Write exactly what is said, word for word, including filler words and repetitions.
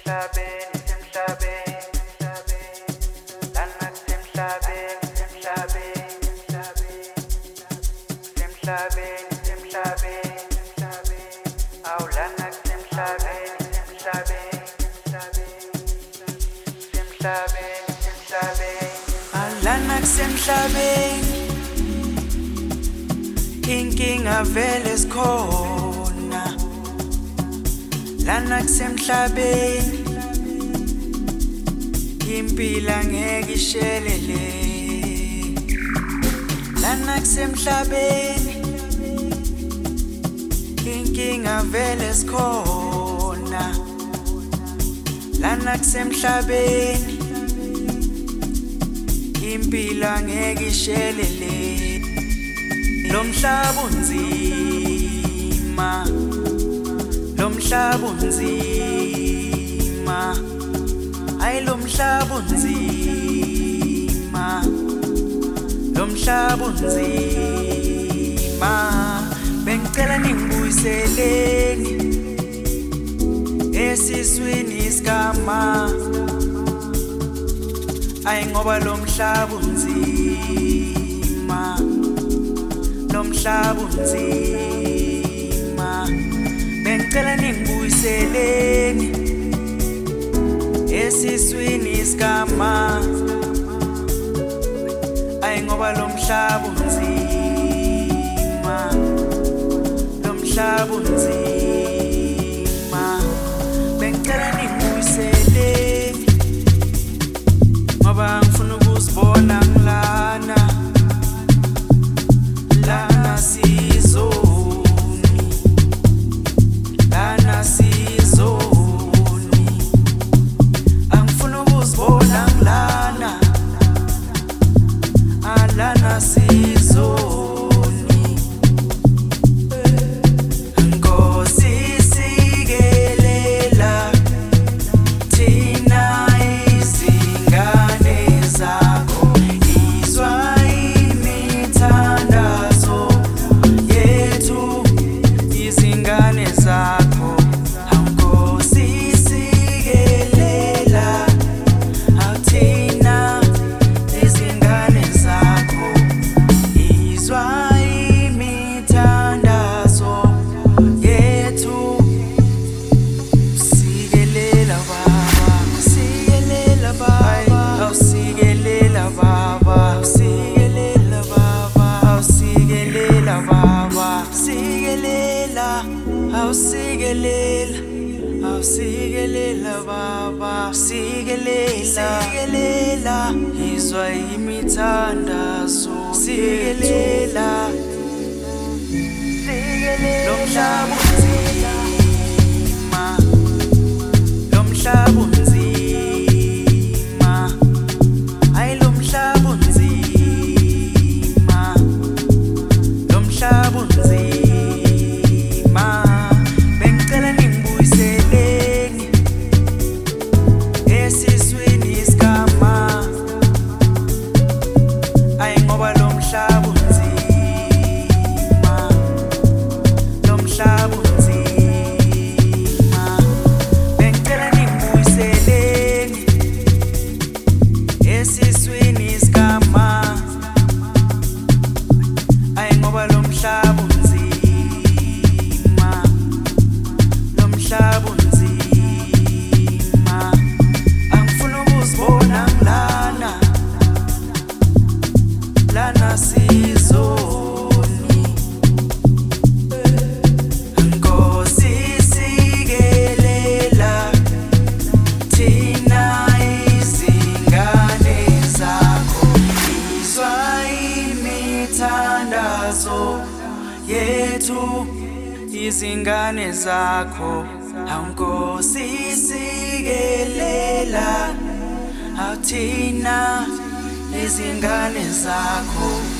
Alana kusemhlabeni inkinga vele sikhona lana kusemhlabeni impilo angeke ishelele lana kusemhlabeni inkinga vele sikhona lana kusemhlabeni impilo angeke ishelele lo mhlaba unzima lo mhlaba unzima ay lo mhlaba unzima lo mhlaba unzima bengicela ningibuyiseleni esiswini isigama ay ngoba lo mhlaba unzima lo mhlaba unzima bengicela ningibuyiseleni esiswini isigama ay ngoba lo mhlaba unzima lo mhlaba unzima bengicela ningibuyiseleni ngoba ngifuna ukuzibona ngilana lana sizoni lana sizoni angifuna ukuzibona ngilana alana sizoni Nkosi sikelela thina izingane zakho izwa imithandazo yethu izingane zakho Nkosi sikelela athina izingane zakho izwa imithandazo yethu sikelela baba sikelela baba awusikelela baba sikelela baba awusikelela baba sikelela awusikelela awusikelela baba sikelela sikelela izwa imithandazo sikelela lo mhlaba unzima lo mhlaba unzima ay lo mhlaba unzima lo mhlaba unzima bengicela ningibuyiseleni esiswini isigama ay ngoba lo mhlaba unzima lo mhlaba unzima bengicela ningibuyiseleni esiswini isigama ay ngoba lo mhlaba unzima lo mhlaba unzima angifuna ukuzibona ngilana lana sizoni Nkosi sikelela thina izingane zakho izwa imithandazo yethu izingane zakho Nkosi sikelela athina izingane zakho